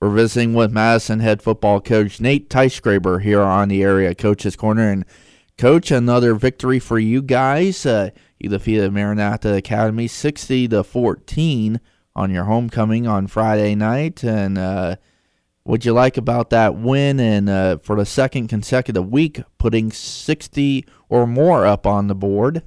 We're visiting with Madison head football coach Nate Teisgraber here on the Area Coaches Corner. And, Coach, another victory for you guys. You defeated Maranatha Academy 60-14 on your homecoming on Friday night. And what'd you like about that win? And for the second consecutive week, putting 60 or more up on the board.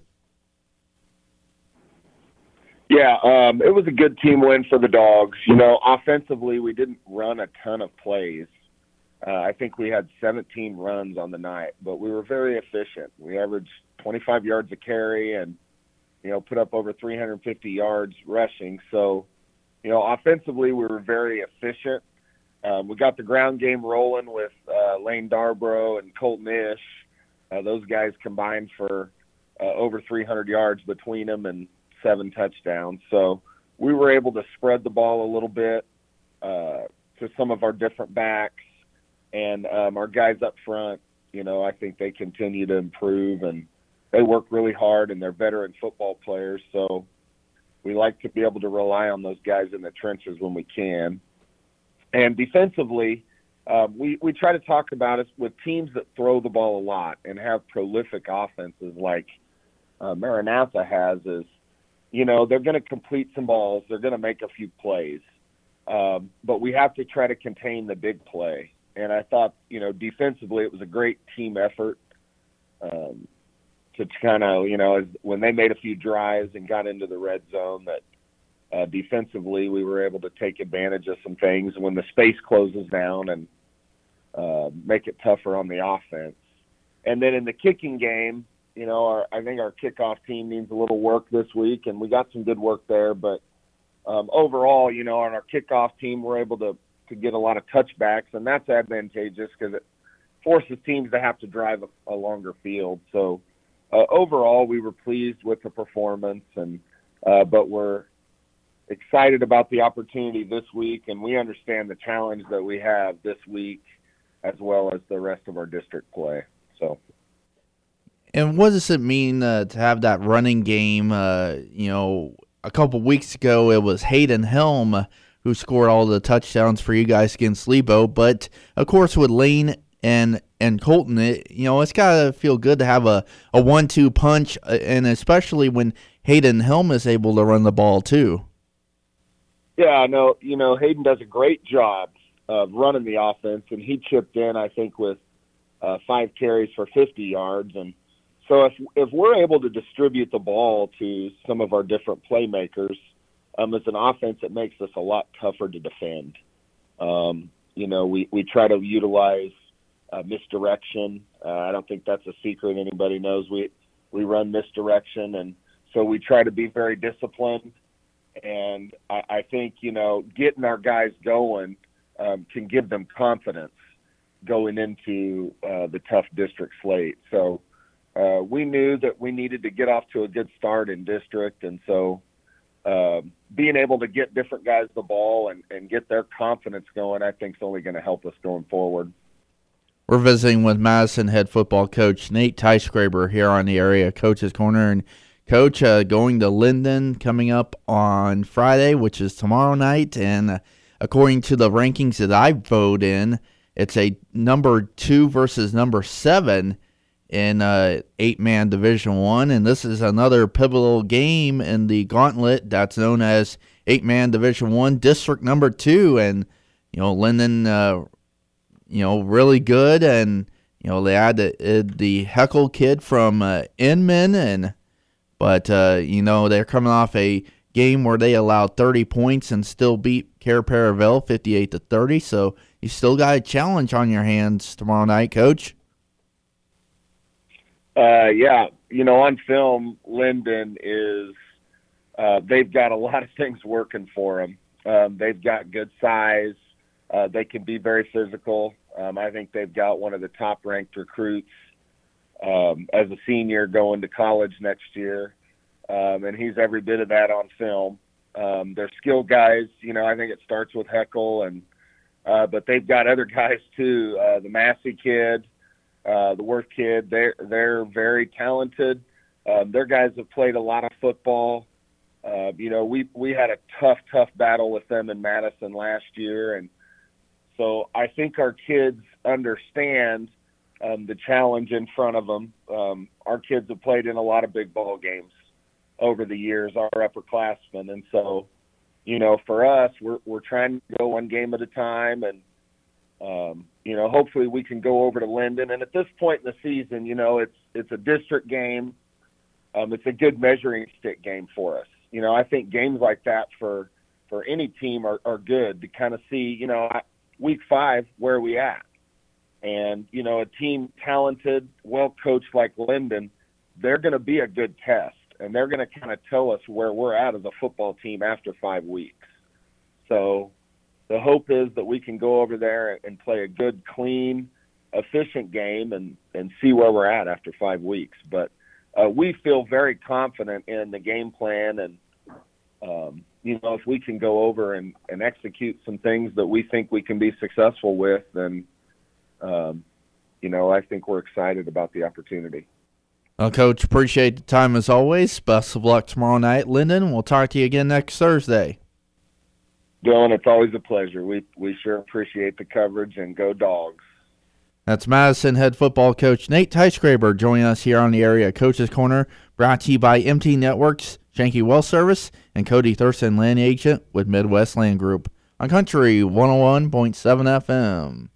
Yeah, it was a good team win for the Dogs. You know, offensively, we didn't run a ton of plays. I think we had 17 runs on the night, but we were very efficient. We averaged 25 yards a carry and, you know, put up over 350 yards rushing. So, you know, offensively, we were very efficient. We got the ground game rolling with Lane Darborough and Colton Ish. Those guys combined for over 300 yards between them and 7 touchdowns. So we were able to spread the ball a little bit to some of our different backs. And our guys up front, you know, I think they continue to improve, and they work really hard, and they're veteran football players. So we like to be able to rely on those guys in the trenches when we can. And defensively, we try to talk about it with teams that throw the ball a lot and have prolific offenses like Maranatha has is, you know, they're going to complete some balls. They're going to make a few plays. But we have to try to contain the big play. And I thought, you know, defensively it was a great team effort to kind of, you know, when they made a few drives and got into the red zone that defensively we were able to take advantage of some things when the space closes down and make it tougher on the offense. And then in the kicking game, you know, I think our kickoff team needs a little work this week, and we got some good work there. But overall, you know, on our kickoff team, we're able to get a lot of touchbacks, and that's advantageous because it forces teams to have to drive a longer field. So overall, we were pleased with the performance, and but we're excited about the opportunity this week, and we understand the challenge that we have this week as well as the rest of our district play. So. And what does it mean to have that running game? You know, a couple weeks ago it was Hayden Helm who scored all the touchdowns for you guys against Lebo. But, of course, with Lane and Colton, you know, it's got to feel good to have a 1-2 punch, and especially when Hayden Helm is able to run the ball too. Yeah, no, you know, Hayden does a great job of running the offense, and he chipped in, I think, with 5 carries for 50 yards. And so if we're able to distribute the ball to some of our different playmakers, as an offense, it makes us a lot tougher to defend. You know, we try to utilize misdirection. I don't think that's a secret anybody knows. We run misdirection, and so we try to be very disciplined. And I think, you know, getting our guys going can give them confidence going into the tough district slate. So we knew that we needed to get off to a good start in district, and so being able to get different guys the ball and get their confidence going, I think is only going to help us going forward. We're visiting with Madison head football coach Nate Teisgraber here on the Area Coaches Corner. And, Coach, going to Linden coming up on Friday, which is tomorrow night. And according to the rankings that I vote in, it's a number 2 versus number 7 in 8-man Division I, and this is another pivotal game in the gauntlet that's known as 8-man Division I, District number 2, and, you know, Linden, you know, really good, and, you know, they had the Heckle kid from Inman, but, you know, they're coming off a game where they allowed 30 points and still beat Care Paravel 58-30, so you still got a challenge on your hands tomorrow night, Coach. Yeah, you know, on film, Linden is they've got a lot of things working for them. They've got good size. They can be very physical. I think they've got one of the top-ranked recruits as a senior going to college next year, and he's every bit of that on film. They're skilled guys. You know, I think it starts with Heckle, and but they've got other guys too. The Massey kid. The Worth kid, they're very talented. Their guys have played a lot of football. You know, we had a tough battle with them in Madison last year, and So I think our kids understand the challenge in front of them. Our kids have played in a lot of big ball games over the years, our upperclassmen. And so, for us, we're trying to go one game at a time, and, hopefully we can go over to Linden. And at this point in the season, it's a district game. It's a good measuring stick game for us. I think games like that for any team are good to kind of see, week 5, where are we at? And, a team talented, well-coached like Linden, they're going to be a good test, and they're going to kind of tell us where we're at as a football team after 5 weeks. So the hope is that we can go over there and play a good, clean, efficient game and see where we're at after 5 weeks. But we feel very confident in the game plan, and, if we can go over and execute some things that we think we can be successful with, then, I think we're excited about the opportunity. Well, Coach, appreciate the time as always. Best of luck tomorrow night, Linden. We'll talk to you again next Thursday. Dylan, it's always a pleasure. We sure appreciate the coverage, and go Dogs. That's Madison head football coach Nate Teisgraber joining us here on the Area Coaches Corner, brought to you by MT Networks, Shanky Well Service, and Cody Thurston, land agent with Midwest Land Group on Country 101.7 FM.